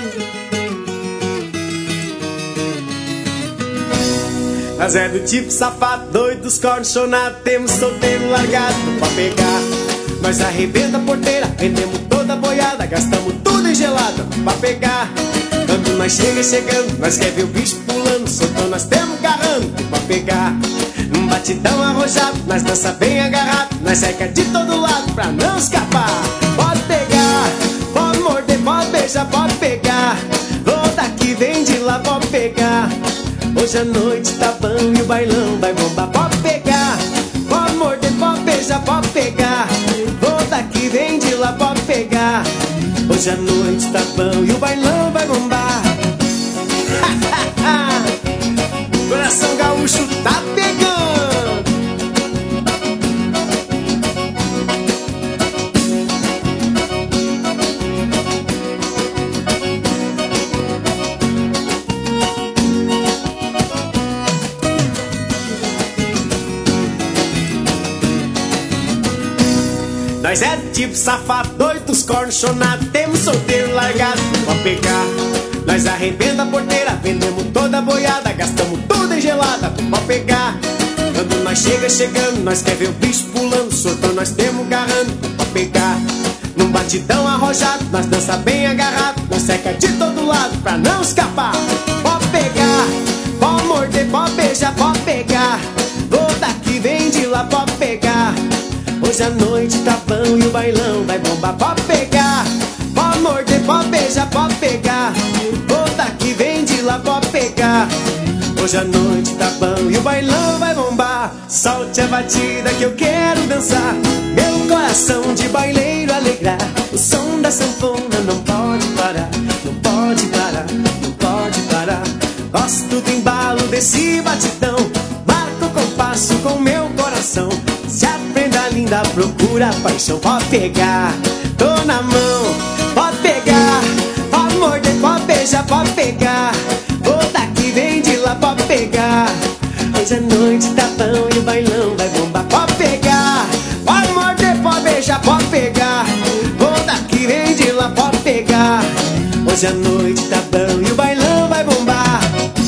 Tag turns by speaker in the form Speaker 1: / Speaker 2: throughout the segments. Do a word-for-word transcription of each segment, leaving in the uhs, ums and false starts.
Speaker 1: Nós é do tipo safado, doido dos cornos chonados, temos solteiro largado pra pegar. Nós arrebenta a porteira, vendemos toda a boiada, gastamos tudo em gelada pra pegar. Quando nós chega chegando, nós quer ver o bicho pulando, soltando nós temos garrando pra pegar. Num batidão arrojado, nós dança bem agarrado, nós cerca de todo lado pra não escapar. Pode pegar, pode morder, pode beijar, pode pegar. Vou daqui, vem de lá, pode pegar. Hoje a noite tá bom e o bailão vai bombar. Pode pegar, pode morder, pode beijar, pode pegar. Vou daqui, vem de lá, pode pegar. Hoje a noite tá bom e o bailão vai bombar. Coração gaúcho tá pegando. Nós é tipo safado, doido dos cornos chonados, temos solteiro largado pra pegar. Nós arrebenta a porteira, vendemos toda a boiada, gastamos tudo em gelada pra pegar. Quando nós chega chegando, nós quer ver o bicho pulando, soltando nós temos garrando pra pegar. Num batidão arrojado, nós dança bem agarrado, nós seca de todo lado pra não escapar. Pode pegar, pode morder, pode beijar, pode pegar. Vou daqui, vem de lá, pode pegar. Hoje a noite tá bom e o bailão vai bombar. Pode pegar, pode morder, pode beijar, pode pegar. Vou daqui, vem de lá, pode pegar. Hoje a noite tá bom e o bailão vai bombar. Solte a batida que eu quero dançar, meu coração de baileiro alegrar. O som da sanfona não pode parar, não pode parar, não pode parar. Gosto do embalo desse batidão, marco o compasso com meu coração. Se a prenda linda procura paixão, pode pegar, tô na mão. Pode pegar, pode morder, pode beijar, pode pegar. Vou daqui, vem de lá, pode pegar. Hoje a noite tá bom e o bailão vai bombar. Pode pegar, pode morder, pode beijar, pode pegar. Vou daqui, vem de lá, pode pegar. Hoje a noite tá bom e o bailão vai bombar.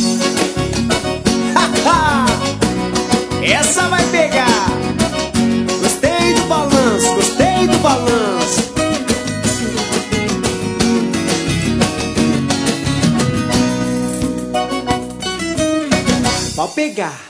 Speaker 1: Essa vai pegar. Gostei do balanço, gostei do balanço. Pode pegar.